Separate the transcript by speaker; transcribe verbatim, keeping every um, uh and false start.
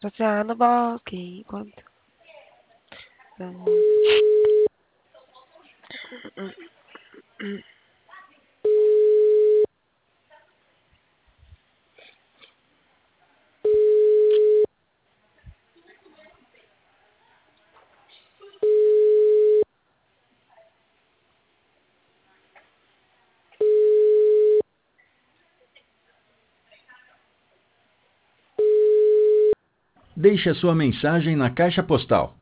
Speaker 1: Passear no bosque enquanto...
Speaker 2: Deixe a sua mensagem na caixa postal